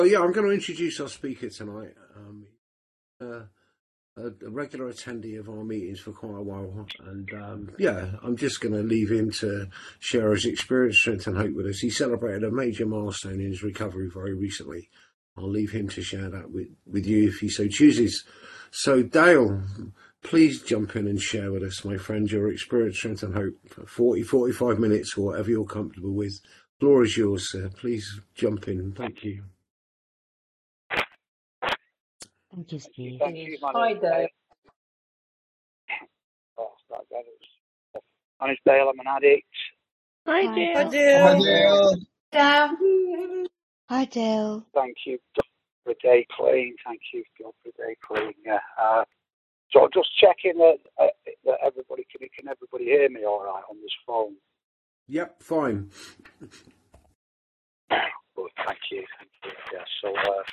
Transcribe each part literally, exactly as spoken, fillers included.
Oh yeah, I'm going to introduce our speaker tonight. Um, uh, a, a regular attendee of our meetings for quite a while, and um, yeah, I'm just going to leave him to share his experience, strength, and hope with us. He celebrated a major milestone in his recovery very recently. I'll leave him to share that with, with you if he so chooses. So, Dale, please jump in and share with us, my friend, your experience, strength, and hope for forty, forty-five minutes or whatever you're comfortable with. Floor is yours, sir. Please jump in. Thank you. Thank you, Steve. Thank you, my Hi, name's Dale. Dale. Oh, start again. It was- My name's Dale. I'm an addict. Hi, Hi, Dale. Dale. Dale. Dale. Hi, Dale. Thank you for a day clean. Thank you God for a day clean. Yeah. Uh, so I'm just checking that uh, that everybody can can everybody hear me all right on this phone? Yep, fine. Good. Thank you. Thank you. Yeah. So uh,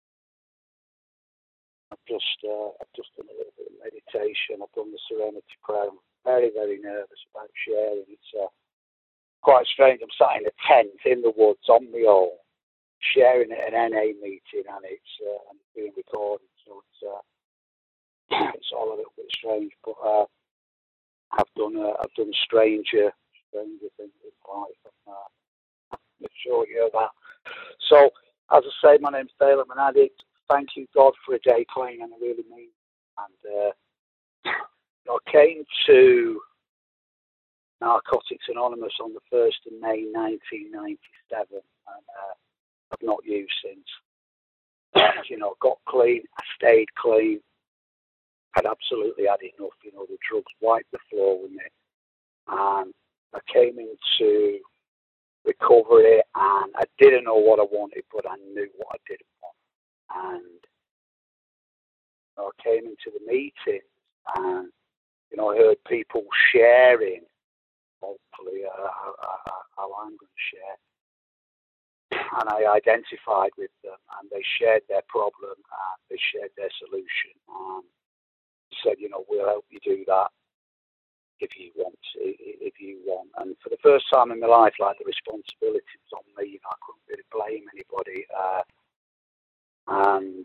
I've just uh, I've just done a little bit of meditation. I've done the Serenity Prayer. I'm very very nervous about sharing. It's uh, quite strange. I'm sat in a tent in the woods on my own, sharing at an N A meeting, and it's uh, and it's being recorded. So it's uh, it's all a little bit strange. But uh, I've done uh, I've done stranger stranger things in life. And, uh, I'm sure you know that. So as I say, my name's Dale. I'm an addict. Thank you God for a day clean, and I really mean. And uh, I came to Narcotics Anonymous on the first of May nineteen ninety-seven, and uh, I've not used since. You know, got clean, I stayed clean. I'd absolutely had enough. You know, the drugs wiped the floor with me, and I came into recovery, and I didn't know what I wanted, but I knew what I didn't want. And you know, I came into the meeting, and you know, I heard people sharing. Hopefully, uh, how I'm going to share. And I identified with them, and they shared their problem, and they shared their solution, and said, you know, we'll help you do that if you want, if you want. And for the first time in my life, like, the responsibility was on me. You know, I couldn't really blame anybody, uh, and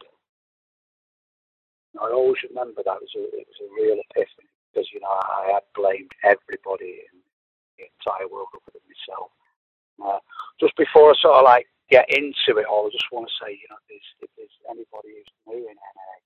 I always remember that it was a, it was a real epiphany, because you know I had blamed everybody in the entire world other than myself. Uh, just before I sort of like get into it all, I just want to say, you know, if there's, if there's anybody who's new in N A,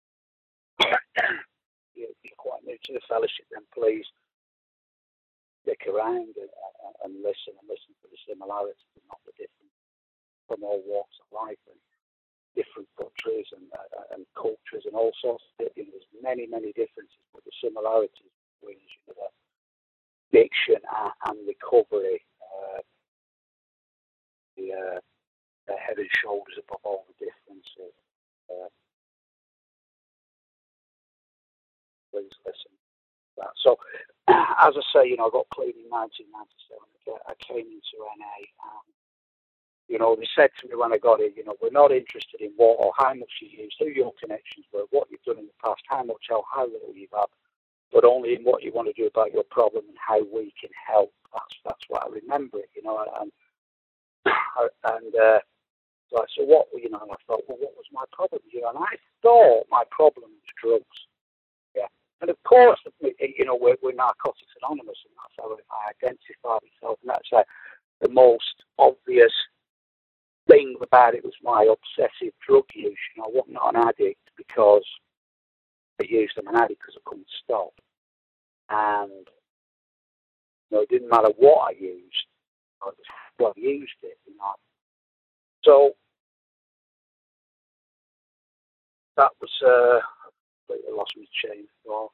you're, you're quite new to the fellowship, then please stick around and, and, and listen and listen to the similarities and not the difference from all walks of life and different countries and, uh, and cultures and all sorts of things. There's many, many differences, but the similarities between, you know, the addiction and, and recovery. Uh, the uh, uh, head and shoulders above all the differences. Uh, please listen to that. So, as I say, you know, I got clean in nineteen ninety-seven. I came into N A. And, you know, they said to me when I got it, you know, we're not interested in what or how much you use, who your connections were, what you've done in the past, how much or how little you've had, but only in what you want to do about your problem and how we can help. That's that's what I remember it, you know, and and. Uh, Like, so what, you know, and I thought, well, what was my problem? You know, and I thought my problem was drugs. Yeah. And of course, you know, we're, we're Narcotics Anonymous, and that's how I identify myself. And that's uh, the most obvious thing about it was my obsessive drug use. You know, I wasn't an addict because I used them, an addict because I couldn't stop. And, you know, it didn't matter what I used, I just well, I used it, you know. So, that was, uh, I lost my chain of thought.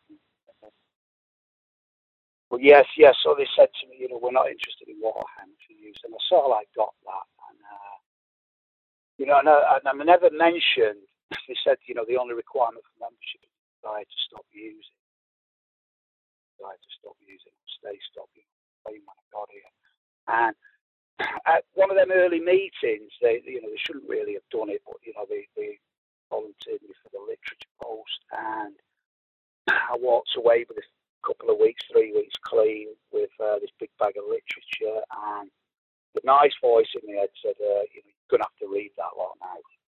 Well, yes, yes. So they said to me, you know, we're not interested in what or how much you use, and I sort of like got that, and uh, you know, and I, and I never mentioned. They said, you know, the only requirement for membership is the desire to stop using, desire to stop using, stay stop using when I got here. And at one of them early meetings, they, you know, they shouldn't really have done it, but you know, they, they volunteered me for the literature post, and I walked away with a couple of weeks, three weeks clean with uh, this big bag of literature, and the nice voice in my head said, uh, you know, you're going to have to read that lot now.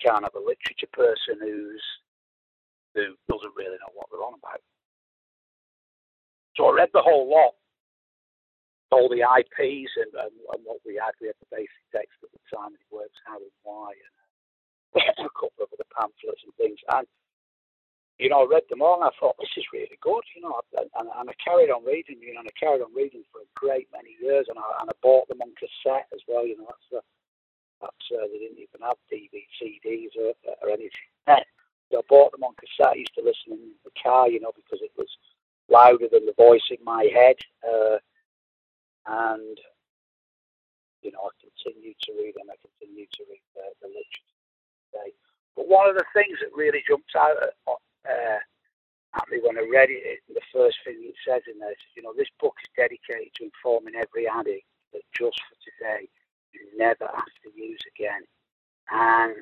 can't have a literature person who's who doesn't really know what they're on about. So I read the whole lot, all the I Ps and, and, and what we had. We had the basic text at the time, and it works how and why, and a couple of other pamphlets and things. And, you know, I read them all, and I thought, this is really good, you know. And, and, and I carried on reading, you know, and I carried on reading for a great many years, and I, and I bought them on cassette as well, you know. That's the, that's, uh, they didn't even have D V C Ds or, or anything. So I bought them on cassette. I used to listen in the car, you know, because it was louder than the voice in my head. Uh, and, you know, I continued to read them. I continued to read the, the literature today. But one of the things that really jumped out at, uh, at me when I read it, the first thing it says in there is, you know, this book is dedicated to informing every addict that just for today, you never have to use again. And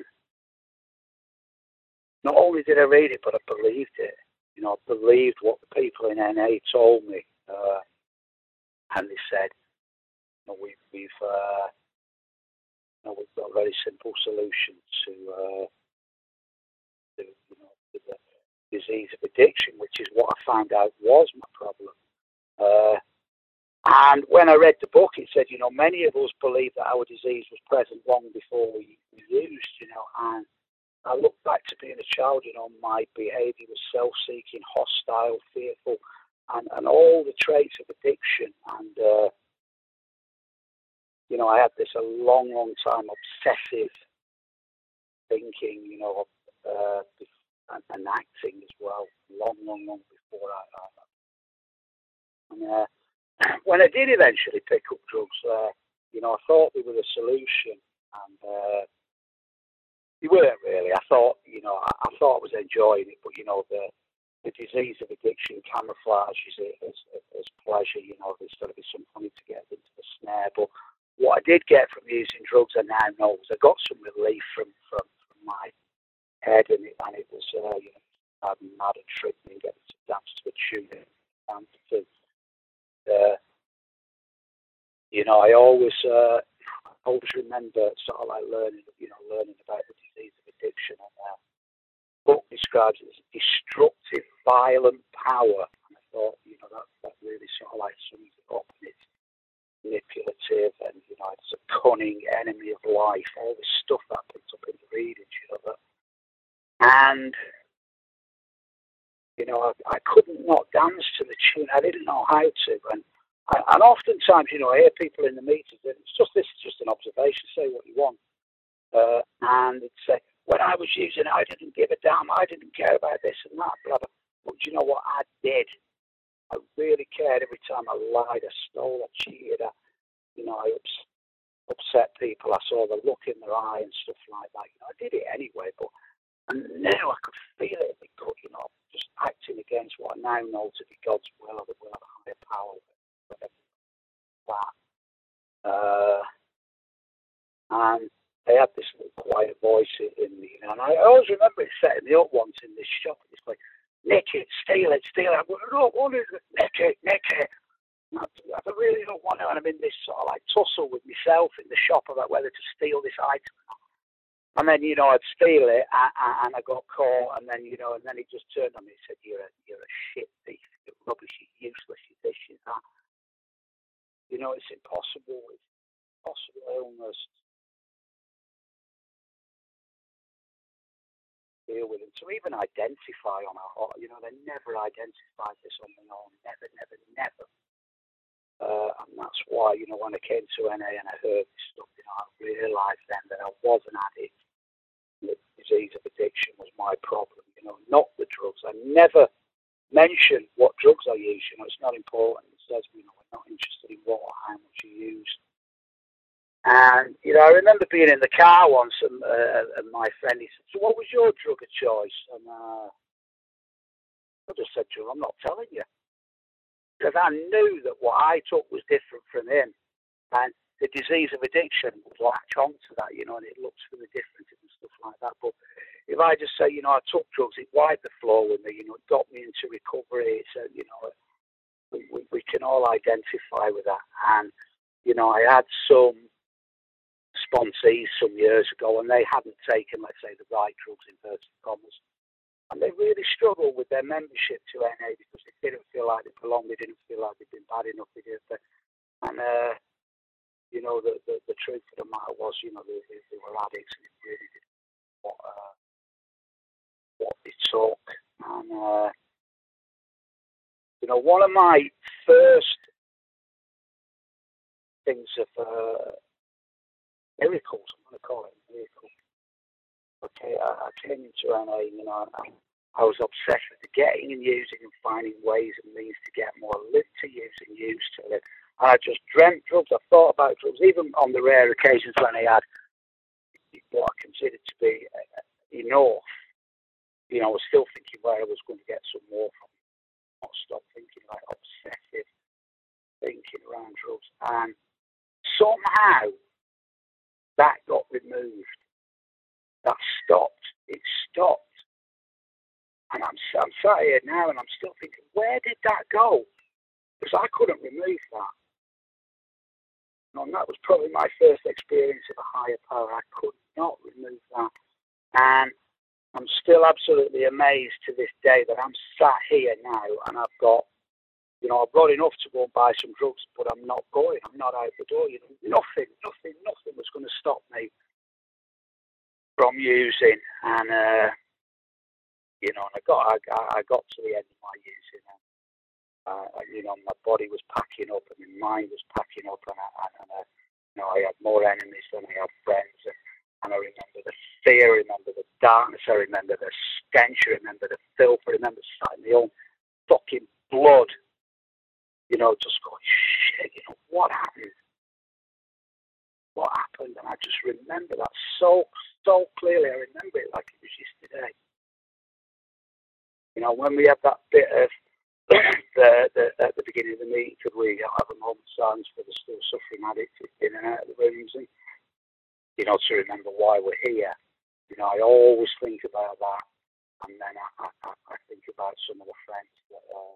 not only did I read it, but I believed it. You know, I believed what the people in N A told me. Uh, and they said, you know, we've, we've, uh, you know, we've got a very simple solution to, uh, to, you know, to the disease of addiction, which is what I found out was my problem. Uh, and when I read the book, it said, you know, many of us believe that our disease was present long before we, we used, you know, and I look back to being a child, you know, my behaviour was self-seeking, hostile, fearful, and, and all the traits of addiction. And, uh, you know, I had this a long, long time obsessive thinking, you know, uh, and, and acting as well, long, long, long before I, I and, uh, when I did eventually pick up drugs, uh, you know, I thought they were the solution, and uh, they weren't really. I thought, you know, I, I thought I was enjoying it, but, you know, the the disease of addiction camouflages it as, as pleasure. You know, there's got to be some money to get into the snare. But what I did get from using drugs, I now know, was I got some relief from, from, from my head, and it, and it was, uh, you know, having mad and tripping and getting to dance to a tune. And to, uh, you know, I always, uh, I always remember sort of like learning, you know, learning about the disease of addiction. And uh, the book describes it as a destructive, violent power. And I thought, you know, that, that really sort of like sums it up. And it's manipulative, and, you know, it's a cunning enemy of life. All this stuff that I picked up in the reading, you know, that. And, you know, I, I couldn't not dance to the tune. I didn't know how to. And And oftentimes, you know, I hear people in the meetings, and it's just, this is just an observation, say what you want. Uh, and it's say, when I was using it, I didn't give a damn, I didn't care about this and that, blah, blah. But you know what I did? I really cared every time I lied, I stole, I cheated, I, you know, I ups, upset people, I saw the look in their eye and stuff like that. You know, I did it anyway, but and now I could feel it, because, you know, just acting against what I now know to be God's will, or the will of a higher power. That. Uh, and they had this little quiet voice in me, and I always remember it setting me up once in this shop. It's like, nick it, steal it, steal it. I don't want it, nick it, nick it. I, I really don't want it, and I'm in this sort of like tussle with myself in the shop about whether to steal this item. And then, you know, I'd steal it, and, and I got caught, and then, you know, and then he just turned on me and said, "You're a, you're a shit thief, you're rubbish, you're useless, you're this, you're that." You know, it's impossible. It's impossible illness to deal with it. To even identify on a hot, you know, they never identified this on their own. Never, never, never. Uh, and that's why, you know, when I came to N A and I heard this stuff, you know, I realised then that I was an addict. The disease of addiction was my problem, you know, not the drugs. I never mention what drugs I use. You know, it's not important. It says, you know, we're not interested in what or how much you use. And, you know, I remember being in the car once, and, uh, and my friend, he said, "So what was your drug of choice?" And uh, I just said to him, "I'm not telling you." Because I knew that what I took was different from him. And the disease of addiction would latch on to that, you know, and it looks for the differences and stuff like that. But if I just say, you know, I took drugs, it wiped the floor with me, you know, it got me into recovery. It's, uh, you know, we, we, we can all identify with that. And, you know, I had some sponsees some years ago, and they hadn't taken, let's say, the right drugs, inverted commas. And they really struggled with their membership to N A because they didn't feel like they belonged, they didn't feel like they'd been bad enough, they didn't. And, uh, you know, the, the, the truth of the matter was, you know, they, they, they were addicts and it really did what, uh, what they took. And, uh, you know, one of my first things of uh, miracles, I'm going to call it a miracle. Okay, I, I came into N A, you know, I, I was obsessed with the getting and using and finding ways and means to get more, live to use and use to live. And I just dreamt drugs, I thought about drugs, even on the rare occasions when I had what I considered to be enough. You know, I was still thinking where I was going to get some more from. Not stop thinking, like obsessive thinking around drugs. And somehow that got removed. That stopped. It stopped. And I'm, I'm sat here now and I'm still thinking, where did that go? Because I couldn't remove that. And that was probably my first experience of a higher power. I could not remove that. And I'm still absolutely amazed to this day that I'm sat here now and I've got, you know, I've got enough to go and buy some drugs, but I'm not going. I'm not out the door. You know, nothing, nothing, nothing was going to stop me from using. And, uh, you know, and I got, I, I got to the end of my using. And, Uh, you know, my body was packing up and my mind was packing up, and, I, and uh, you know, I had more enemies than I had friends. And, and I remember the fear, I remember the darkness, I remember the stench, I remember the filth, I remember sighting my own fucking blood. You know, just going, shit, you know, what happened? What happened? And I just remember that so, so clearly. I remember it like it was yesterday. You know, when we had that bit of the, the, at the beginning of the meeting, could we have a moment of silence for the still suffering addicts in and out of the rooms, and, you know, to remember why we're here. You know, I always think about that, and then I, I, I think about some of the friends that. Uh...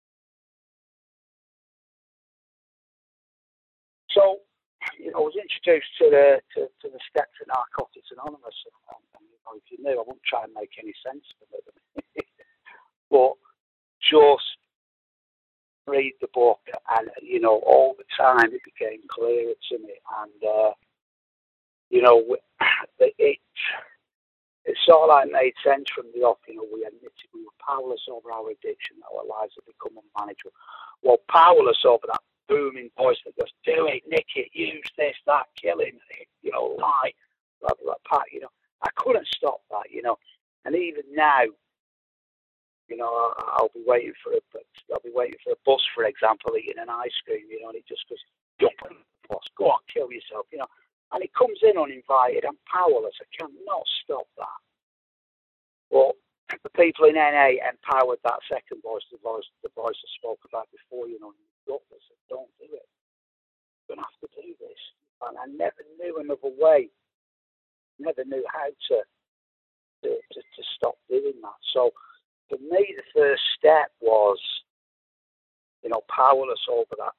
So, you know, I was introduced to the to, to the steps of Narcotics Anonymous, and, and you know, if you knew, I wouldn't try and make any sense of it, but just read the book, and you know, all the time it became clearer to me, and uh, you know, it it sort of like made sense from the off. You know, we admitted we were powerless over our addiction, that our lives had become unmanageable. Well, powerless over that booming voice that goes, "Do it, nick it, use this, that, kill him, you know, lie, blah blah blah." You know, I couldn't stop that. You know, and even now. You know, I'll be waiting for a, I'll be waiting for a bus, for example, eating an ice cream. You know, and it just goes, "Jump on the bus, go on, kill yourself." You know, and it comes in uninvited. I'm powerless. I cannot stop that. But the people in N A empowered that second voice, the voice, the voice I spoke about before. You know, gutless. Don't do it. You're gonna have to do this. And I never knew another way. Never knew how to to, to, to stop doing that. So. For me, the first step was, you know, powerless over that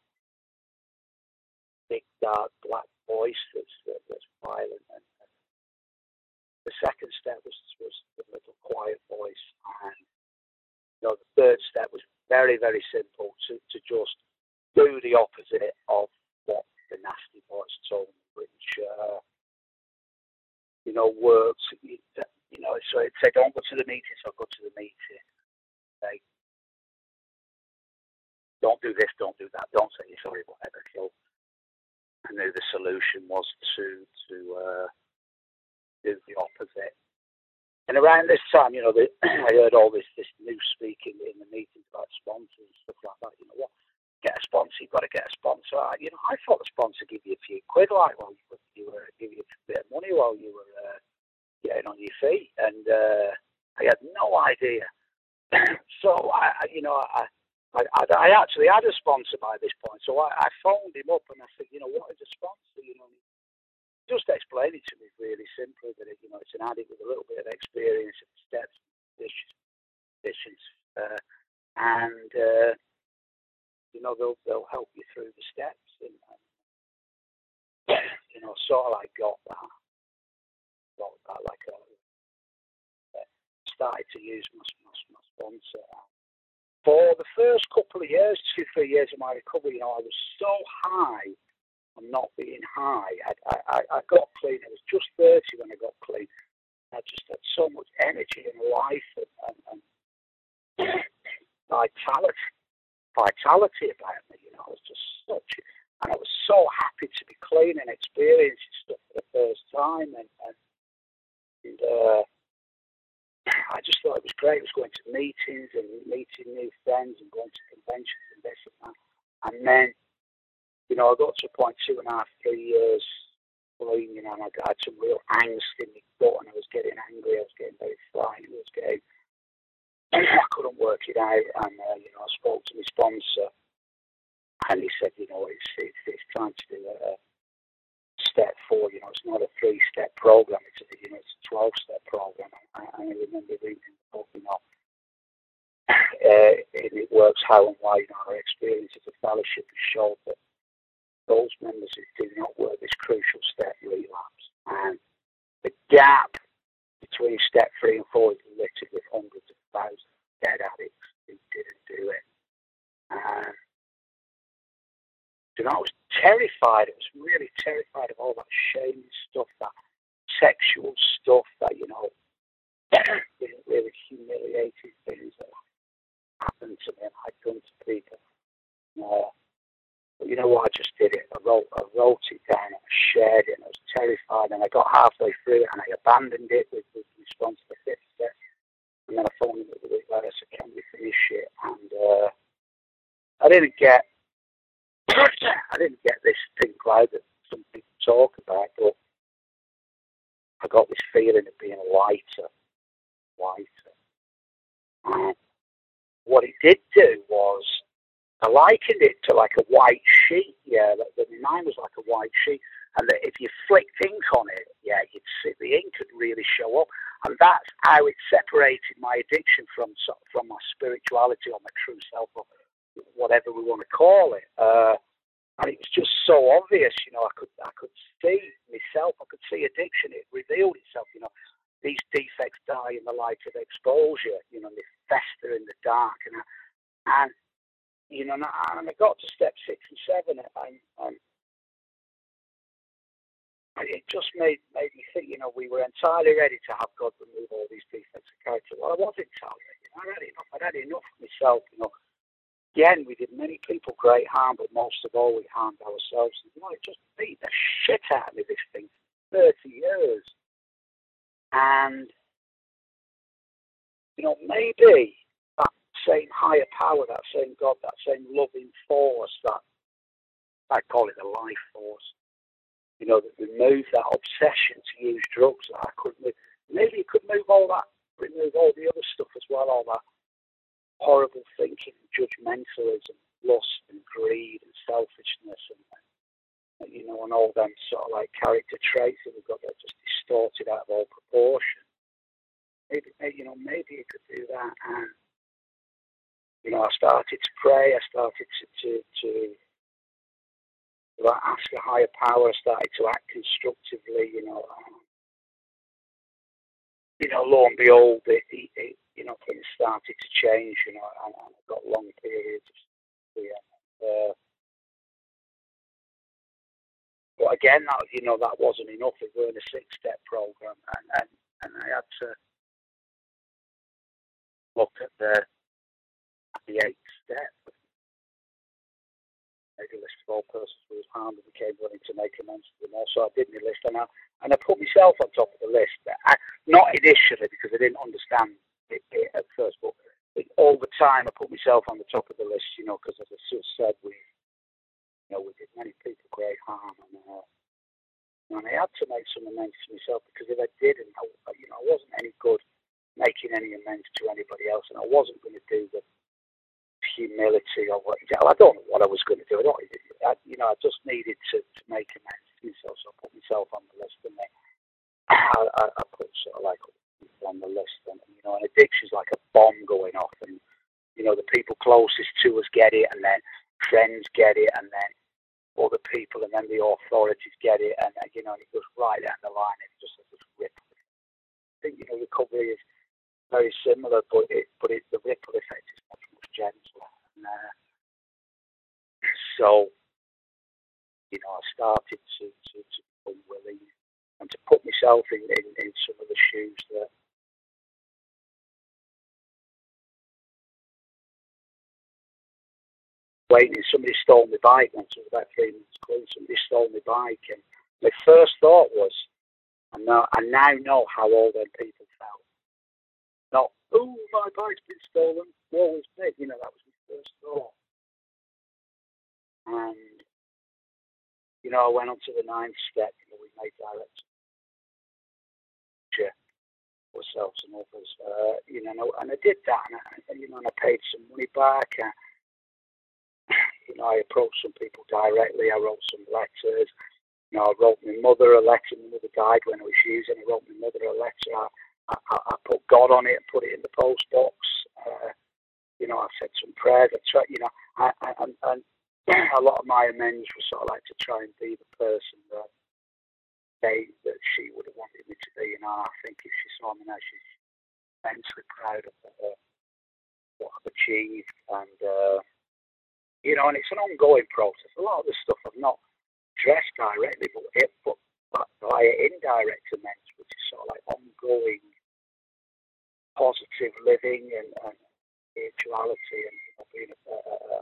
big, dark, black voice that's, that's violent. And, and the second step was, was the little quiet voice. And, you know, the third step was very, very simple, to, to just do the opposite of what the nasty voice told me, which, uh, you know, works. You, you know, so it'd say, "Don't go to the meeting," so I'll go to the meeting. Say, "Don't do this, don't do that, don't say you're sorry," whatever. So I knew the solution was to to uh, do the opposite. And around this time, you know, the, I heard all this this new speaking in the meetings about sponsors and stuff like that. You know what? Get a sponsor, you've got to get a sponsor. I, you know, I thought the sponsor give you a few quid, like, well, you were give you a bit of money while you were uh, getting on your feet, and uh, I had no idea. So I, you know, I. I, I actually had a sponsor by this point, so I, I phoned him up and I said, you know, what is a sponsor? You know, just explain it to me really simply that it, you know, it's an addict with a little bit of experience of steps, conditions, uh, and uh, you know, they'll they'll help you through the steps, and, and you you know, sort of like got that, got that like a, started to use my, my, my sponsor. For the first couple of years, two, three years of my recovery, you know, I was so high on not being high. I, I, I got clean. I was just thirty when I got clean. I just had so much energy and life and, and, and vitality, vitality about me. You know, I was just such, and I was so happy to be clean and experiencing stuff for the first time. And, and, and uh, I just thought it was great. I was going to meetings and meeting new friends and going to conventions and this and that. And then, you know, I got to a point two and a half, three years clean, you know, and I had some real angst in my gut, and I was getting angry. I was getting very frightened. I was getting, I couldn't work it out. And uh, you know, I spoke to my sponsor, and he said, you know, it's it's, it's time to do a, a step four. You know, it's not a three-step program. It's a, you know, it's a twelve-step program. And I, I remember reading the book, you know, uh, and it works how and why. You know, our experience as a fellowship has showed that those members who do not work this crucial step relapse, and the gap between step three and four is littered with hundreds of thousands of dead addicts who didn't do it. And you know, I was terrified. I was really terrified of all that shame stuff, that sexual stuff, that, you know, really humiliating things that happened to me and I'd done to people. Uh, But you know what? I just did it. I wrote, I wrote it down and I shared it. And I was terrified, and I got halfway through it and I abandoned it with the response to the fifth step. And then I phoned him a week later. I said, "Can we finish it?" And uh, I didn't get, I didn't get this pink cloud that some people talk about, but I got this feeling of being lighter, lighter. And what it did do was, I likened it to like a white sheet, yeah, that the mind was like a white sheet, and that if you flicked ink on it, yeah, you'd see the ink could really show up, and that's how it separated my addiction from from my spirituality or my true self, or whatever we want to call it. Uh, and it was just so obvious, you know. I could I could see myself, I could see addiction. It revealed itself, you know. These defects die in the light of exposure, you know, they fester in the dark, and I, and you know, and I got to step six and seven, and, and it just made made me think, you know, we were entirely ready to have God remove all these defects of character. Well, I was entirely ready. I had enough. I'd had enough of myself, you know. Again, we did many people great harm, but most of all, we harmed ourselves. And, you know, it just beat the shit out of me, this thing, for thirty years. And, you know, maybe that same higher power, that same God, that same loving force, that I call it the life force, you know, that removed that obsession to use drugs that I couldn't move. Maybe it could move all that, remove all the other stuff as well, all that horrible thinking, judgmentalism, lust and greed and selfishness, and, and you know, and all them sort of like character traits that we've got that just distorted out of all proportion. Maybe, maybe you know, maybe it could do that. And you know, I started to pray. I started to to, to like, ask a higher power. I started to act constructively. You know, um, you know, lo and behold, it, it, it, you know, things started to change. You know, and, and I got long periods of yeah. Uh, but again, that you know, that wasn't enough. It was a six-step program, and, and and I had to look at the the eighth step. Made a list of all persons who was harmed and became willing to make amends to them. Also, I did my list, and I and I put myself on top of the list. I, not initially because I didn't understand it, it at first, but it, over time I put myself on the top of the list. You know, because as I just said, we you know we did many people great harm, and uh, and I had to make some amends to myself, because if I didn't, I, you know, I wasn't any good making any amends to anybody else, and I wasn't going to do the humility or what. I don't know what I was going to do. I don't, I, you know, I just needed to, to make amends to myself, so I put myself on the list, and then I, I, I put sort of like on the list, and you know, an addiction's like a bomb going off, and you know, the people closest to us get it, and then friends get it, and then other people, and then the authorities get it, and, you know, and it goes right down the line, and it's just a just ripple. I think, you know, recovery is very similar, but it, but it, the ripple effect is much, much gentler. And, uh, so, you know, I started to, to, to become willing and to put myself in, in, in some of the shoes that waiting. Somebody stole my bike once. It was about three months clean. Somebody stole my bike, and my first thought was, I know, I now know how all them people felt. Not, oh, my bike's been stolen. Woe is me. You know, that was my first thought. And, you know, I went on to the ninth step. You know, we made direct ourselves and others. Uh, you know, and I did that, and I, you know, and I paid some money back. And, you know, I approached some people directly. I wrote some letters. You know, I wrote my mother a letter. My mother died when I was using. I wrote my mother a letter. I, I, I put God on it and put it in the post box. Uh, you know, I said some prayers. I tried, you know, I, I, and, and a lot of my amends were sort of like to try and be the person that they that she would have wanted me to be. You know, I think if she saw me now, she's immensely proud of uh, what I've achieved, and uh, you know, and it's an ongoing process. A lot of the stuff I've not addressed directly, but it, but via indirect amends, which is sort of like ongoing positive living and, and spirituality and, you know, being a, a, a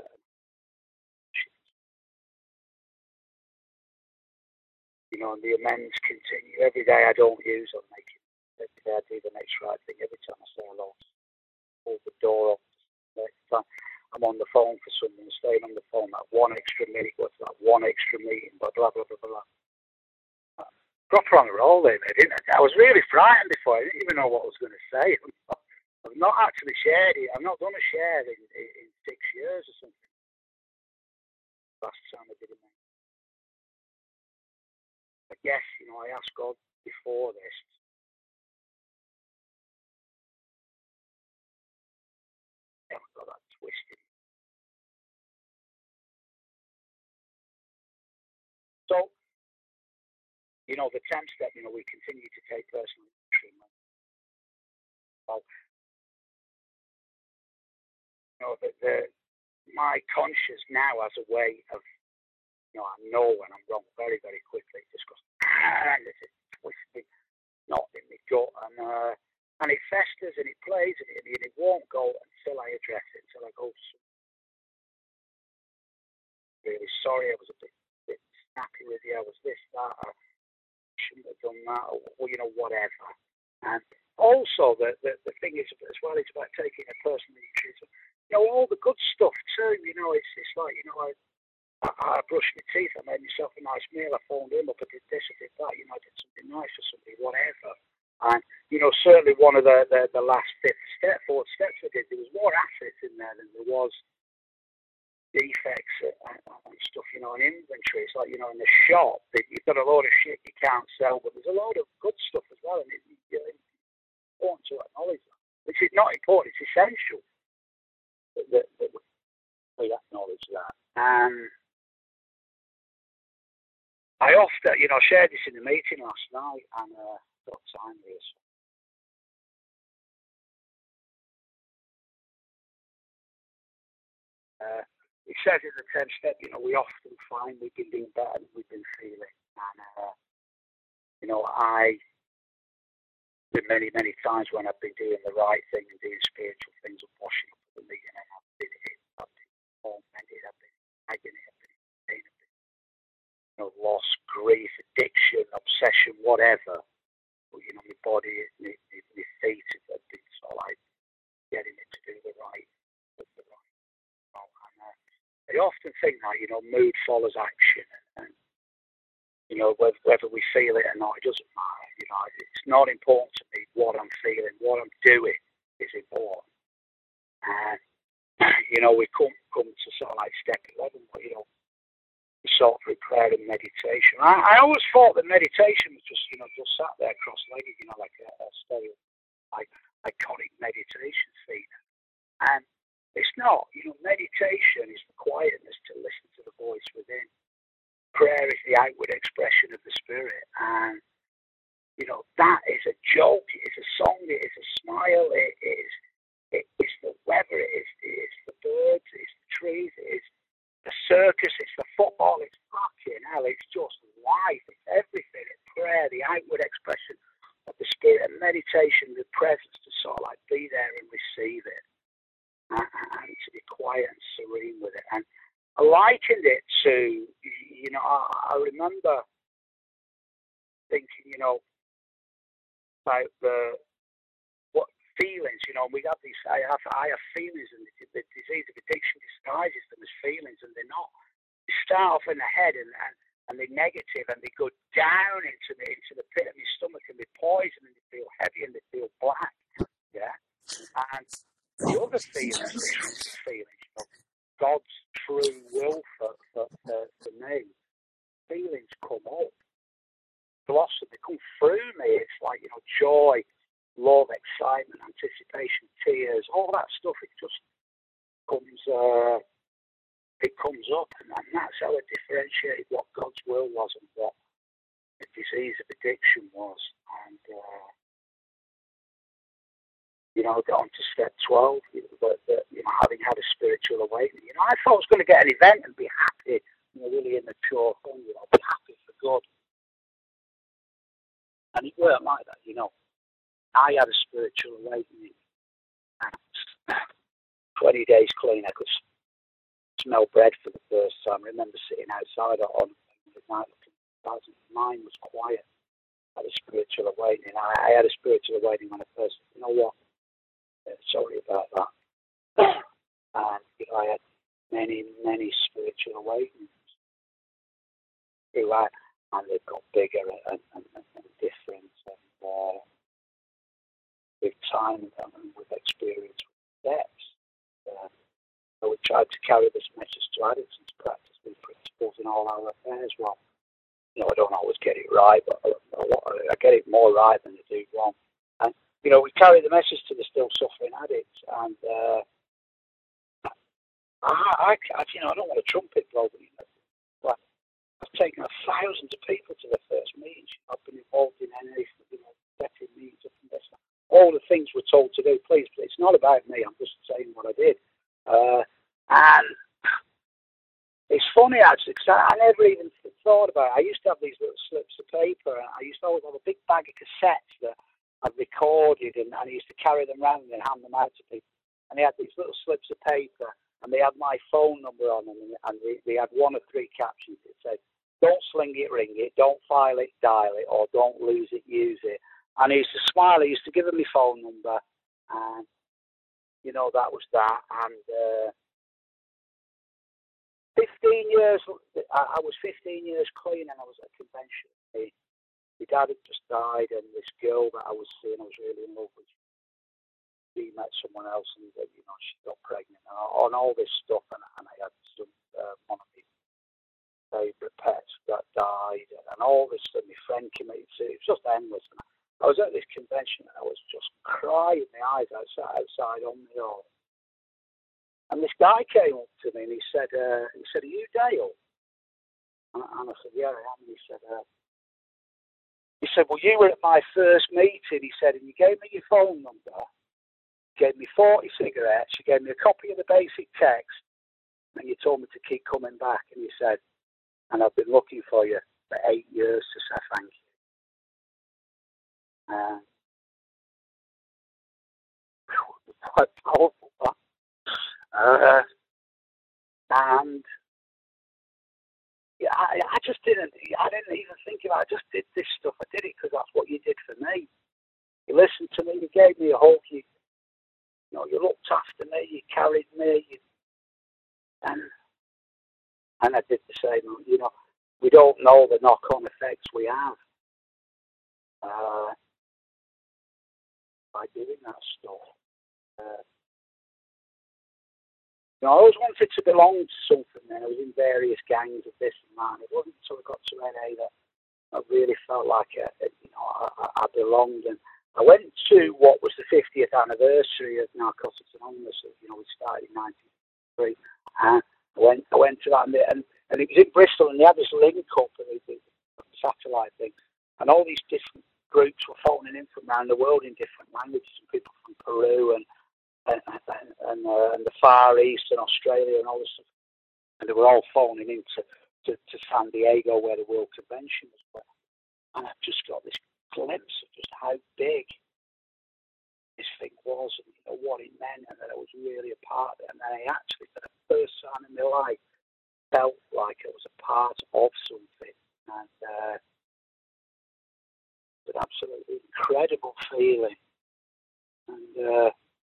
you know, and the amends continue. Every day I don't use, I'm making, every day I do the next right thing. Every time I say hello, hold the door up. Every time I'm on the phone for someone, staying on the phone, that one extra minute, what's that one extra meeting, blah, blah, blah, blah, blah. Proper on a roll there, didn't I? I was really frightened before. I didn't even know what I was going to say. I've not actually shared it. I've not done a share in, in, in six years or something. Last time I did it. I guess, you know, I asked God before this. I haven't got that twisted. So, you know, the tenth step, you know, we continue to take personal treatment. Well, you know, the, the, my conscience now has a way of, you know, I know when I'm wrong very, very quickly. It just goes, and it's twisted, not in my gut, and uh, and it festers and it plays and it, and it won't go until I address it, until I go, really sorry, I was a bit, bit snappy with you, I was this, that, I shouldn't have done that, or, or you know, whatever. And also, the, the, the thing is, as well, it's about taking a personal interest. You know, all the good stuff too, you know, it's, it's like, you know, I, I, I brushed my teeth, I made myself a nice meal, I phoned him up, I did this, I did that, you know, I did something nice for somebody, whatever. And, you know, certainly one of the, the, the last fifth step, fourth steps I did, there was more assets in there than there was defects and, and stuff, you know, in inventory. It's like, you know, in the shop, you've got a load of shit you can't sell, but there's a load of good stuff as well, and it, it's important to acknowledge that. Which is not important, it's essential that, that, that we acknowledge that. And I often, you know, shared this in the meeting last night, and uh, got time here. So. Uh, it says in the tenth step, you know, we often find we've been doing better than we've been feeling. And, uh, you know, I, been many, many times when I've been doing the right thing and doing spiritual things and washing up the meeting, and I've been hit, I've been tormented, I've been agony, I've been pain, I've been, you know, loss, grief, addiction, obsession, whatever. But, you know, my body, my, my, my feet have been sort of like getting it to do the right, the right. You know, and, uh, I often think that, you know, mood follows action, and, and you know, whether, whether we feel it or not, it doesn't matter. You know, it's not important to me what I'm feeling. What I'm doing is important. And, you know, we come, come to sort of like step eleven, but, you know, sort through prayer and meditation. I, I always thought that meditation was just, you know, just sat there cross-legged, you know, like a, a stereo, like iconic meditation scene. And it's not. You know, meditation is the quietness to listen to the voice within. prayer is the outward expression of the Spirit. And, you know, that is a joke, it is a song, it is a smile, it is it is the weather, it is, it is the birds, it's the trees, it is the circus, it's the football, it's fucking hell, it's just life, it's everything. It's prayer, the outward expression of the Spirit, and meditation, the presence to sort of like be there and receive it, and, and to be quiet and serene with it. And I likened it to, you know, I, I remember thinking, you know, about the what feelings, you know, we have these, I have, I have feelings, and the, the disease of addiction disguises them as feelings, and they're not. They start off in the head, and, and, and they're negative, and they go down into the into the pit of your stomach, and they poison, and they feel heavy, and they feel black, yeah. And the other feelings, the true feelings, you know, God's true will for for, for, for me, feelings come up. Blossom, they come through me. It's like, you know, joy, love, excitement, anticipation, tears, all that stuff. It just comes, uh, it comes up, and, and that's how I differentiated what God's will was and what the disease of addiction was. And uh, you know, I got on to step twelve. You know, the, the, you know, having had a spiritual awakening. You know, I thought I was going to get an event and be happy. You know, really immature thing. You know, be happy for God. And it weren't like that, you know. I had a spiritual awakening. twenty days clean, I could smell bread for the first time. I remember sitting outside on the night looking at the mind was quiet. I had a spiritual awakening. I, I had a spiritual awakening when I first said, you know what, uh, sorry about that. And you know, I had many, many spiritual awakenings throughout, and they've got bigger and, and, and, and different, and uh, with time and with experience, with depth. Uh, so we tried to carry this message to addicts and to practice these principles in all our affairs. Well, you know, I don't always get it right, but I, I get it more right than I do wrong. And you know, we carry the message to the still suffering addicts, and uh, I, I, I, you know, I don't want to trumpet blow, but you know, but I've taken thousands of people to their first meetings. I've been involved in any, you know, vetting meetings, all the things we're told to do. Please, but it's not about me. I'm just saying what I did. Uh, and it's funny actually, because I, I never even thought about it. I used to have these little slips of paper, and I used to always have a big bag of cassettes that I'd recorded, and, and I used to carry them around and hand them out to people. And they had these little slips of paper, and they had my phone number on them, and, and they, they had one of three captions that said, "Don't sling it, ring it, don't file it, dial it, or don't lose it, use it." And he used to smile, he used to give him my phone number, and, you know, that was that. And uh, fifteen years, I, I was fifteen years clean, and I was at a convention. My, my dad had just died, and this girl that I was seeing, I was really in love with, she met someone else, and, you know, she got pregnant, and all, and all this stuff, and, and I had some, uh, one of my favourite pets that died, and all this stuff. My friend committed to it. It was just endless. And I was at this convention, and I was just crying my eyes outside, outside on the hall. And this guy came up to me, and he said, uh, "He said, are you Dale?" And, and I said, "Yeah, I am." And he said, uh, "He said, well, you were at my first meeting." He said, "And you gave me your phone number, you gave me forty cigarettes, you gave me a copy of the basic text, and you told me to keep coming back." And he said, "And I've been looking for you for eight years to say thank you." Uh, quite powerful. Uh, and yeah, I, I just didn't. I didn't even think about it. I just did this stuff. I did it because that's what you did for me. You listened to me. You gave me a hug. You, you know, you looked after me. You carried me. You, and and I did the same. You know, we don't know the knock-on effects we have uh, by doing that stuff. Uh, you know, I always wanted to belong to something. Then I was in various gangs of this and that. And it wasn't until I got to N A that I really felt like a, a, you know I, I belonged. And I went to what was the fiftieth anniversary of Narcotics Anonymous. You know, we started in nineteen ninety-three, and I went I went to that, and, and and it was in Bristol, and they had this link up, and they did a satellite thing, and all these different groups were phoning in from around the world in different languages, and people from Peru and and and, and, uh, and the Far East and Australia and all this stuff, and they were all phoning in to, to, to San Diego where the World Convention was. And I've just got this glimpse of just how big this thing was, and you know what it meant, and that I was really a part of it. And then I actually, for the first time in my life, felt like I was a part of something, and uh, it's an absolutely incredible feeling. And uh,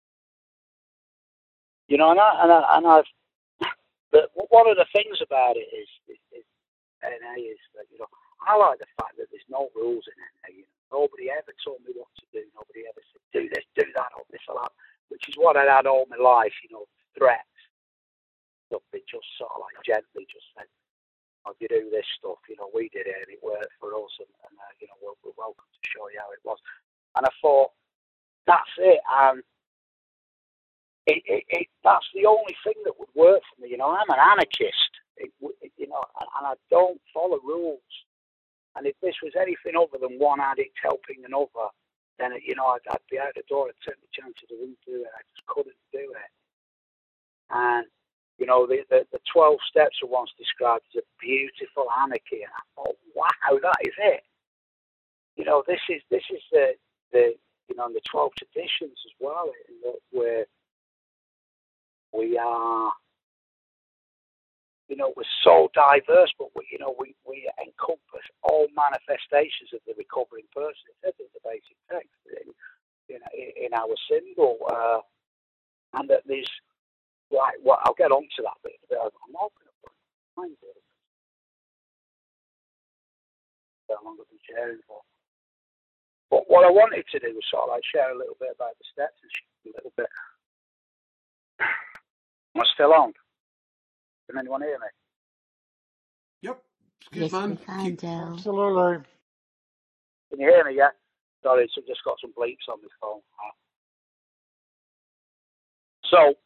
you know, and I and, I, and I've. But one of the things about it is, is, is N A is that you know I like the fact that there's no rules in N A. You know, nobody ever told me what to do. Nobody ever said do this, do that, or this or that. Which is what I had all my life. You know, threats. Stuff they just sort of like gently just said, oh, if you do this stuff, you know, we did it and it worked for us, and, and uh, you know, we're, we're welcome to show you how it was. And I thought, that's it, and it, it, it, that's the only thing that would work for me. You know, I'm an anarchist, it, it, you know, and, and I don't follow rules. And if this was anything other than one addict helping another, then, you know, I'd, I'd be out the door. I'd take the chances. I wouldn't do it. I just couldn't do it. And you know, the, the, the twelve steps are once described as a beautiful anarchy, and I thought, wow, that is it. You know, this is this is the the you know the twelve traditions as well, where we are, you know, we're so diverse, but we, you know, we, we encompass all manifestations of the recovering person. It says in the basic text, in, in, in our symbol, uh, and that there's. Right, well, I'll get on to that bit. I'm open up my mind here. How long I've been sharing for. But what I wanted to do was sort of like share a little bit about the steps and a little bit. Am I still on? Can anyone hear me? Yep. It's good, Yes, man. we can, Keep... Dale. Absolutely. Can you hear me? Yeah. Sorry, so just got some bleeps on my phone. So,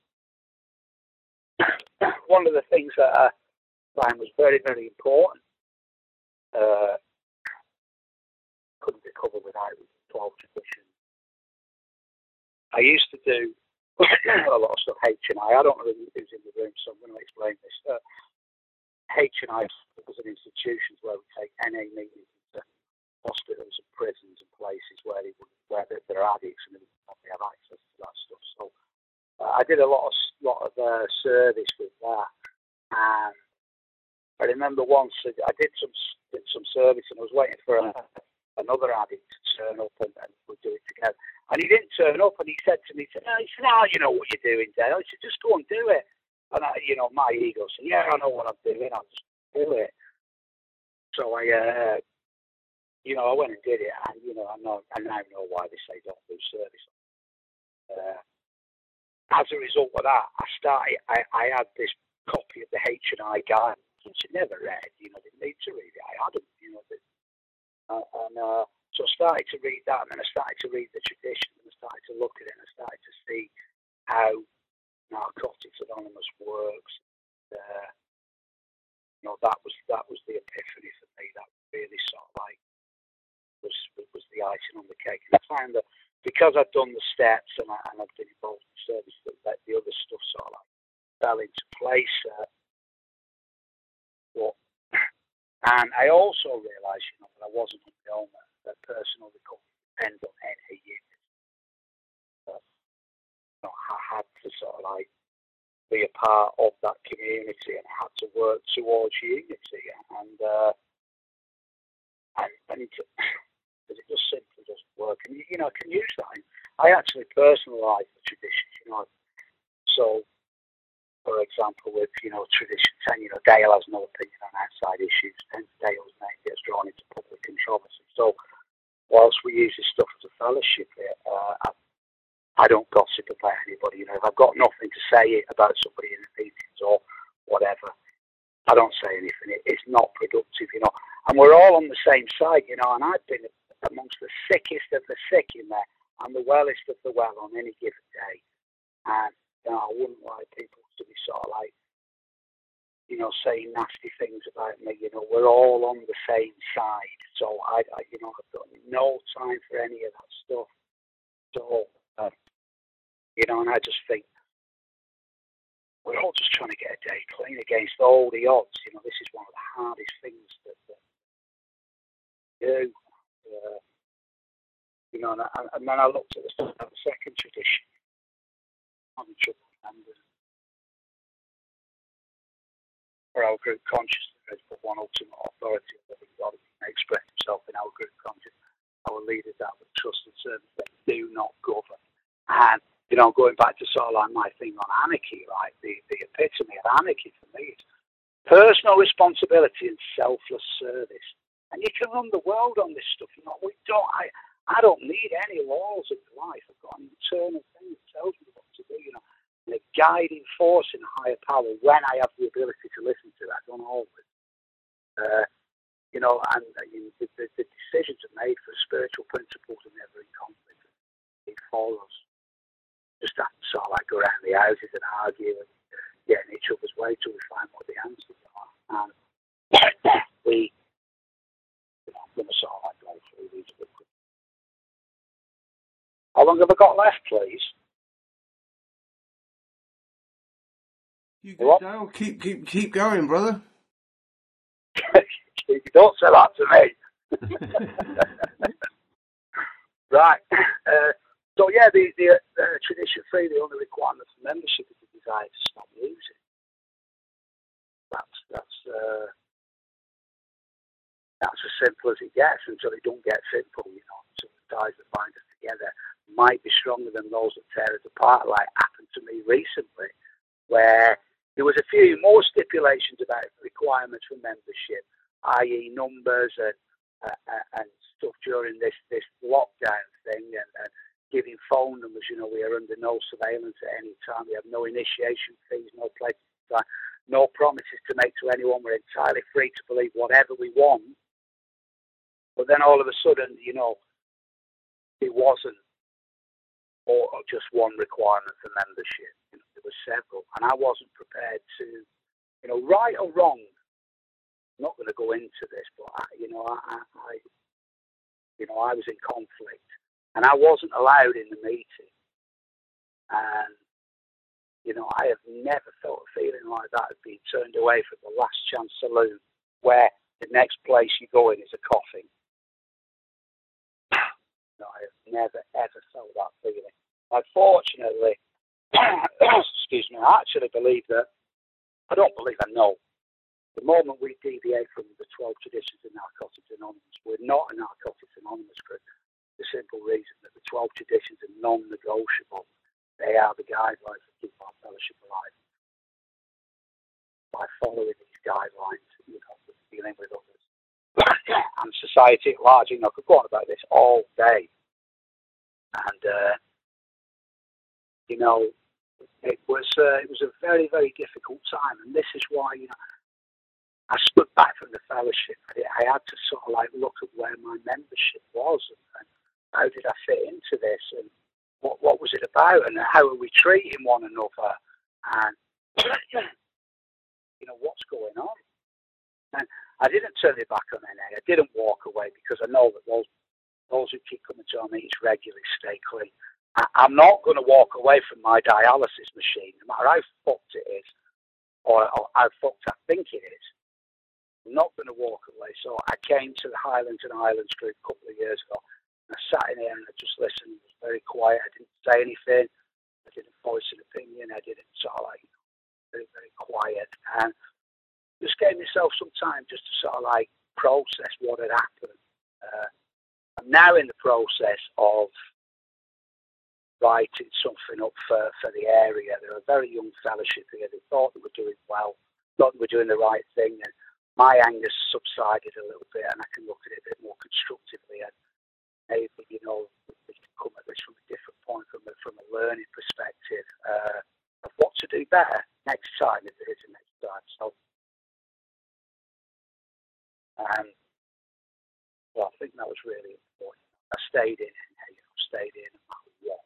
one of the things that I found was very, very important, uh, couldn't recover without twelve traditions. I used to do a lot of stuff, H and I. I don't know who's in the room, so I'm going to explain this. Uh, H and I was an institution where we take N A meetings into hospitals and prisons and places where they would, where there are addicts and they would have access to that stuff. So uh, I did a lot of lot of uh, service with that, and I remember once I did some did some service, and I was waiting for a, another addict to turn up, and, and we'd do it together. And he didn't turn up, and he said to me, he said, oh, he said, oh, you know what you're doing, Dale. He said, just go and do it. And I, you know, my ego said, yeah, I know what I'm doing. I'll just do it. So I, uh, you know, I went and did it, and you know, I know, I now know why they say don't do service. Uh, as a result of that, I started. I, I had this copy of the H and I guide, which I never read. You know, didn't need to read it. I had them. You know, the, uh, and uh, so I started to read that, and then I started to read the traditions, and I started to look at it, and I started to see how Narcotics Anonymous works. Uh, you know, that was that was the epiphany for me. That really sort of like was was the icing on the cake. And I found that because I'd done the steps and, I, and I'd been involved in service, that, that the other stuff sort of like fell into place. Uh, but, and I also realised, you know, that I wasn't on my own. That, that personal recovery depends on N A units. But, you know, I had to sort of like be a part of that community, and I had to work towards unity, and uh, and, and it just simply doesn't work. And you know, I can use that. I actually personalise the traditions, you know. So, for example, with you know tradition ten, you know, Dale has no opinion on outside issues, and Dale's name gets drawn into public controversy. So, whilst we use this stuff as a fellowship, uh, I, I don't gossip about anybody. You know, if I've got nothing to say about somebody in the meetings or whatever, I don't say anything. It, it's not productive, you know. And we're all on the same side, you know. And I've been amongst the sickest of the sick in there, and the wellest of the well on any given day. And you know, I wouldn't like people to be sort of like you know, saying nasty things about me. You know, we're all on the same side. So I, I you know, I've got no time for any of that stuff. So, uh, you know, and I just think we're all just trying to get a day clean against all the odds. You know, this is one of the hardest things that, that do. Uh, you know, and, I, and then I looked at the, at the second tradition. I'm in trouble remembering. For our group consciousness is but one ultimate authority of living God may express himself in our group consciousness. Our leaders that with trust and service that do not govern. And, you know, going back to sort of like my thing on anarchy, right? The, the epitome of anarchy for me is personal responsibility and selfless service. And you can run the world on this stuff. You know, we don't, I, I don't need any laws in my life. I've got an internal thing that tells me what to do, you know. A guiding force in a higher power when I have the ability to listen to it. I don't always. Uh, you know, and uh, you, the, the, the decisions are made for spiritual principles are never in conflict. It follows. Just have to sort of like go around the houses and argue and get in each other's way till we find what the answers are. And we, you know, I'm going to sort of like go through these a bit quick. How long have I got left, please? You good now? Keep keep keep going, brother. You don't say that to me. Right. Uh, so yeah, the the uh, tradition three, the only requirement for membership is the desire to stop music. That's that's uh, that's as simple as it gets until it don't get simple, you know. Until the ties that bind us together might be stronger than those that tear us apart, like happened to me recently, where there was a few more stipulations about requirements for membership, that is numbers and uh, and stuff during this, this lockdown thing, and, and giving phone numbers. You know, we are under no surveillance at any time. We have no initiation fees, no place, no promises to make to anyone. We're entirely free to believe whatever we want. But then all of a sudden, you know, it wasn't or just one requirement for membership. You know, there were several, and I wasn't prepared to, you know, right or wrong. I'm not going to go into this, but I, you know, I, I, you know, I was in conflict, and I wasn't allowed in the meeting. And you know, I have never felt a feeling like that of being turned away from the Last Chance Saloon, where the next place you go in is a coffin. No, I have never ever felt that feeling. Unfortunately, excuse me, I actually believe that, I don't believe I know, the moment we deviate from the twelve traditions of Narcotics Anonymous, we're not a Narcotics Anonymous group. The simple reason that the twelve traditions are non-negotiable. They are the guidelines that keep our fellowship alive. By following these guidelines, you know, dealing with others and society at large, you know, I could go on about this all day. And, uh, you know, it was uh, it was a very, very difficult time. And this is why, you know, I stood back from the fellowship. I had to sort of like look at where my membership was and, and how did I fit into this and what what was it about and how are we treating one another and, you know, what's going on. And I didn't turn it back on N A. I didn't walk away because I know that those those who keep coming to our meetings regularly stay clean. I, I'm not going to walk away from my dialysis machine, no matter how fucked it is or, or how fucked I think it is. I'm not going to walk away. So I came to the Highlands and Islands group a couple of years ago. And I sat in here and I just listened. It was very quiet. I didn't say anything. I didn't voice an opinion. I didn't sort of like, very, very quiet. And just gave myself some time just to sort of like process what had happened. Uh, I'm now in the process of writing something up for, for the area. They're a very young fellowship here. They thought they were doing well, thought they were doing the right thing. And my anger's subsided a little bit and I can look at it a bit more constructively. And maybe, you know, we can come at this from a different point, from a, from a learning perspective uh, of what to do better next time, if there is a next time. So, um, well, I think that was really important. I stayed in, you know, stayed in no matter what.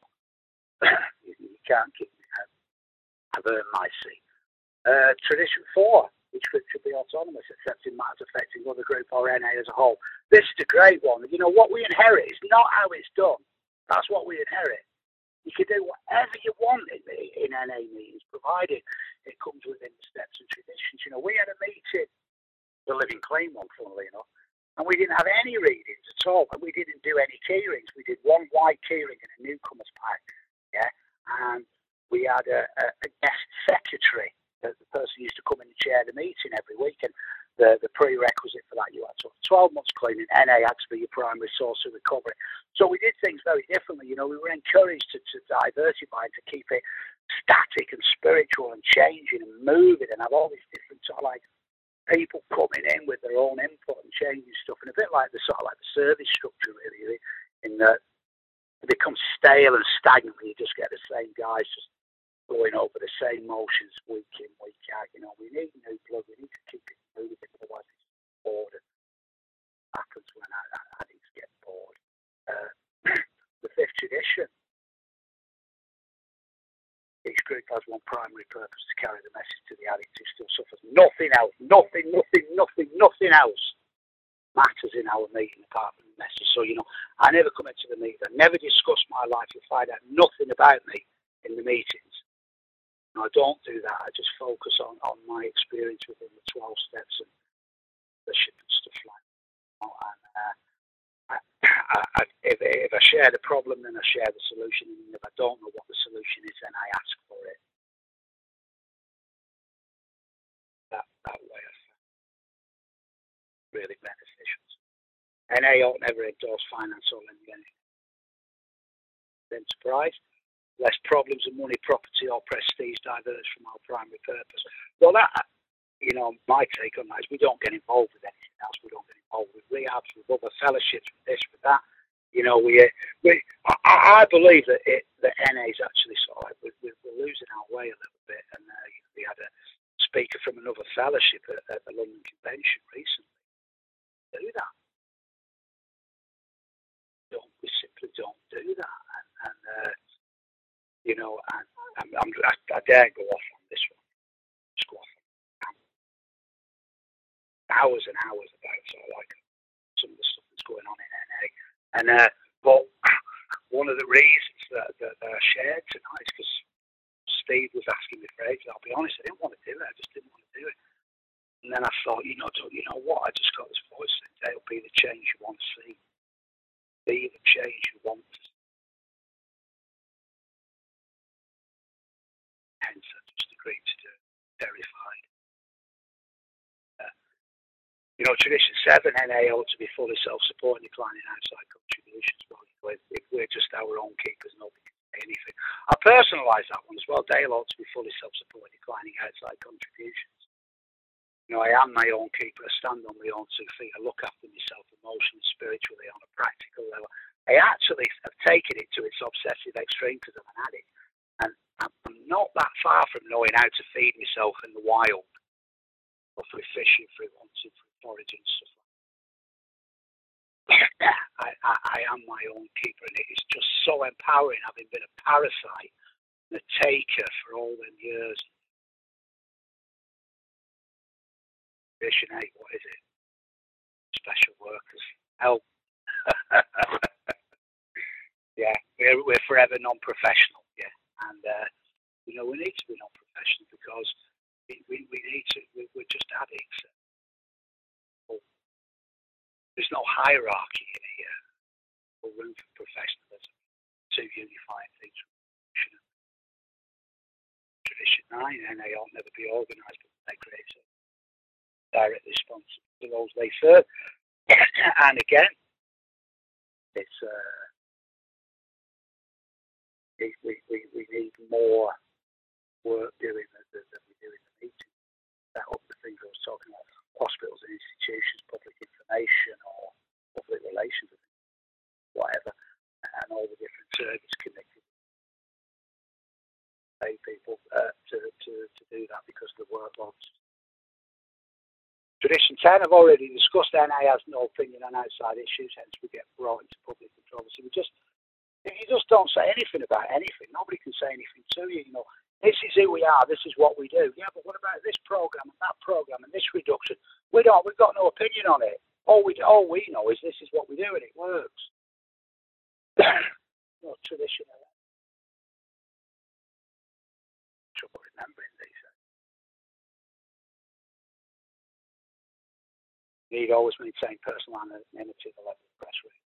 you, you can't keep me out. I've earned my seat. Uh, tradition four, we each group should be autonomous, except in matters affecting other group or N A as a whole. This is a great one. You know, what we inherit is not how it's done. That's what we inherit. You can do whatever you want in, the, in N A meetings, provided it comes within the steps and traditions. You know, we had a meeting, the Living Clean one, funnily enough, and we didn't have any readings at all, and we didn't do any key rings. We did one white key ring and a newcomer's pack, yeah, and we had a, a, a guest secretary. The, the person used to come in and chair the meeting every week, and the, the prerequisite for that, you had to have twelve months cleaning. N A had to be your primary source of recovery. So we did things very differently. You know, we were encouraged to, to diversify, to keep it static and spiritual and changing and moving, and have all these different sort of like people coming in with their own input and changing stuff, and a bit like the sort of like the service structure, really, in that it becomes stale and stagnant. You just get the same guys just going over the same motions week in, week out. You know, we need new blood. We need to keep it moving, otherwise it's bored. And happens when addicts get bored. Uh, the fifth tradition. Each group has one primary purpose: to carry the message to the addict who still suffers. Nothing else. Nothing. Nothing. Nothing. Nothing else matters in our meeting apart from the message. So, you know, I never come into the meeting. I never discuss my life. You'll find out nothing about me in the meetings. No, I don't do that. I just focus on, on my experience within the twelve steps and the shit and stuff like that. And, uh, I, I, I, if, if I share the problem, then I share the solution. And if I don't know what the solution is, then I ask for it. That, that way I find really beneficial. N A ought never endorse finance or lending enterprise. Less problems of money, property, or prestige diverge from our primary purpose. Well, that, you know, my take on that is we don't get involved with anything else. We don't get involved with rehabs, with other fellowships, with this, with that. You know, we, we I, I believe that it, that N A is actually sort of, we're, we're losing our way a little bit. And uh, you know, we had a speaker from another fellowship at, at the London Convention recently. Do that. Don't, we simply don't do that. And, and uh, you know, and I'm, I'm, I, I dare go off on this one. Just go off on hours and hours about sort of like some of the stuff that's going on in N A. And uh, but one of the reasons that, that, that I shared tonight is because Steve was asking me for ages. I'll be honest, I didn't want to do it. I just didn't want to do it. And then I thought, you know, you know what? I just got this voice saying, "Dale, be the change you want to see. Be the change you want to see." Hence, I just agreed to do it. Verified. Uh, you know, tradition seven, N A ought to be fully self-supporting, declining outside contributions. Well, if we're just our own keepers, nobody can say anything. I personalise that one as well. Dale ought to be fully self-supporting, declining outside contributions. You know, I am my own keeper. I stand on my own two feet. I look after myself emotionally, spiritually, on a practical level. I actually have taken it to its obsessive extreme because I'm an addict. And I'm not that far from knowing how to feed myself in the wild, or through fishing, through hunting, through foraging and stuff like that. I, I, I am my own keeper, and it is just so empowering having been a parasite and a taker for all them years. Tradition eight, what is it? Special workers. Help. Yeah, we're, we're forever non-professional, yeah. And, uh, you know, we need to be non-professional because we, we, we need to, we, we're just addicts. There's no hierarchy in here or room for professionalism. Two unifying things. Tradition nine, N A ought never be organised, but they create a direct response to those they serve. And again, it's, uh, we, we, we need more work doing than, than we do in the meeting. That other things I was talking about, hospitals and institutions, public information or public relations, whatever, and all the different services connected. Pay people uh, to, to, to do that because of the workloads. Tradition ten, I've already discussed. N A has no opinion on outside issues, hence we get brought into public controversy. We just If you just don't say anything about anything, nobody can say anything to you. You know, This is who we are. This is what we do. Yeah, but what about this program and that program and this reduction? We don't. We've got no opinion on it. All we all we know is this is what we do and it works. No tradition. Trouble remembering these. You need always maintain personal anonymity at the level of press release.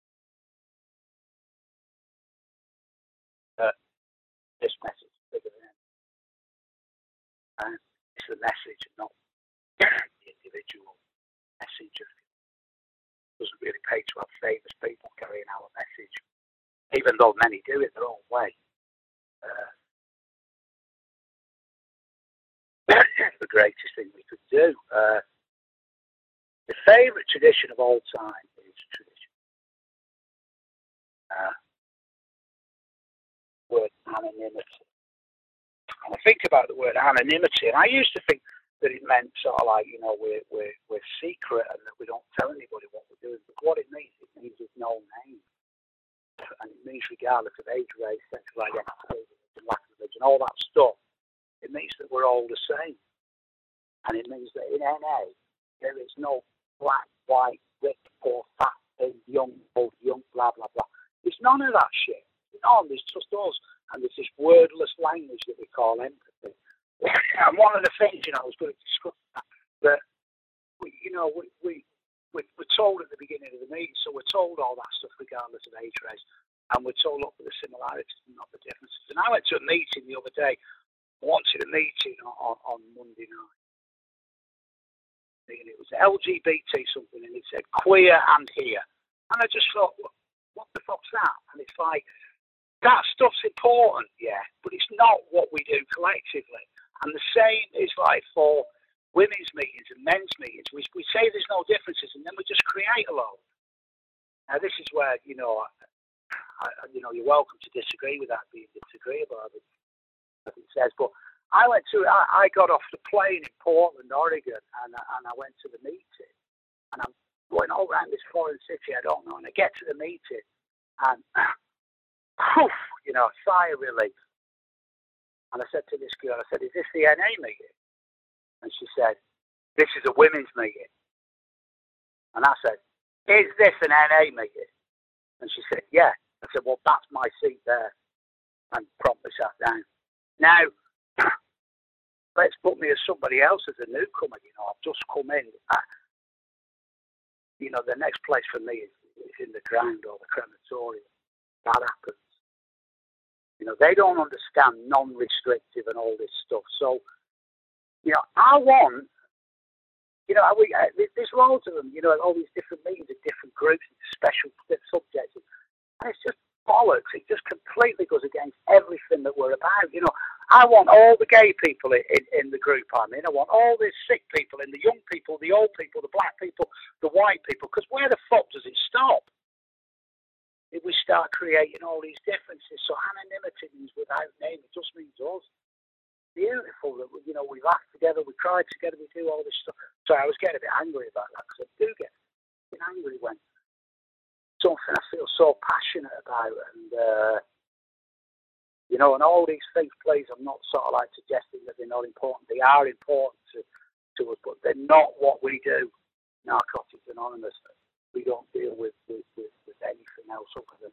Uh, this message is bigger than it. And it's the message and not the individual message. It doesn't really pay to have famous people carrying our message, even though many do it their own way. Uh, the greatest thing we could do. Uh, the favourite tradition of all time is tradition. Uh, word anonymity. And I think about the word anonymity, and I used to think that it meant sort of like, you know, we're, we're, we're secret and that we don't tell anybody what we're doing. But what it means, it means there's no name. And it means regardless of age, race, sexual identity, lack of religion, all that stuff, it means that we're all the same. And it means that in N A, there is no black, white, rich, poor, fat, thin, young, old, young, blah, blah, blah. There's none of that shit. No, there's just us. And there's this wordless language that we call empathy. And one of the things, you know, I was going to discuss that, that we, you know, we, we, we, we're told at the beginning of the meeting, so we're told all that stuff regardless of age, race, and we're told look for the similarities and not the differences. And I went to a meeting the other day, I wanted a meeting on, on Monday night. And it was L G B T something, and it said queer and here. And I just thought, what, what the fuck's that? And it's like, that stuff's important, yeah, but it's not what we do collectively. And the same is like for women's meetings and men's meetings. We, we say there's no differences, and then we just create a load. Now, this is where, you know, I, you know, you're welcome to disagree with that, being disagreeable, as it says. But I went to, I, I got off the plane in Portland, Oregon, and, and I went to the meeting. And I'm going all around this foreign city I don't know, and I get to the meeting, and poof, you know, sigh of relief. And I said to this girl, I said, is this the N A meeting? And she said, this is a women's meeting. And I said, is this an N A meeting? And she said, yeah. I said, well, that's my seat there. And promptly sat down. Now, let's put me as somebody else as a newcomer, you know, I've just come in. I, you know, the next place for me is, is in the ground or the crematorium. That happens. You know, they don't understand non-restrictive and all this stuff. So, you know, I want, you know, we, uh, there's loads of them, you know, all these different meetings and different groups and special subjects. And it's just bollocks. It just completely goes against everything that we're about. You know, I want all the gay people in, in, in the group I'm in. I want all the sick people in, the young people, the old people, the black people, the white people. Because where the fuck does it stop? If we start creating all these differences, so anonymity means without name, it just means us. Beautiful that, you know, we laugh together, we cry together, we do all this stuff. So I was getting a bit angry about that, because I do get a bit angry when something I feel so passionate about, and, uh, you know, and all these things, please, I'm not sort of like suggesting that they're not important. They are important to, to us, but they're not what we do. Narcotics Anonymous. We don't deal with, with, with, with anything else other than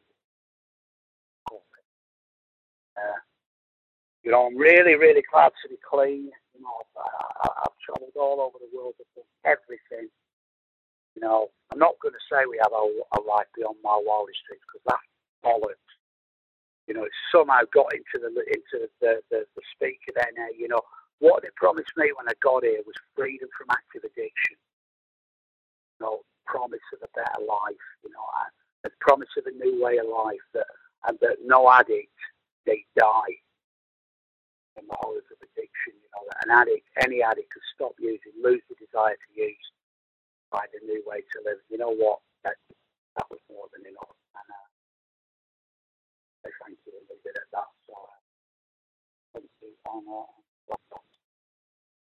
COVID. Uh, you know, I'm really, really glad to be clean. You know, I, I, I've travelled all over the world. I've done everything. You know, I'm not going to say we have a, a life beyond my wildest dreams, because that's bollocks. You know, it's somehow got into the into the, the, the speak of N A. You know, what they promised me when I got here was freedom from active addiction. You know, promise of a better life, you know, and the promise of a new way of life, that and that no addict, they die in the horrors of addiction. You know, that an addict, any addict, could stop using, lose the desire to use, find a new way to live. You know what? That,